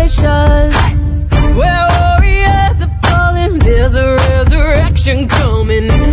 Where warriors are falling, there's a resurrection coming.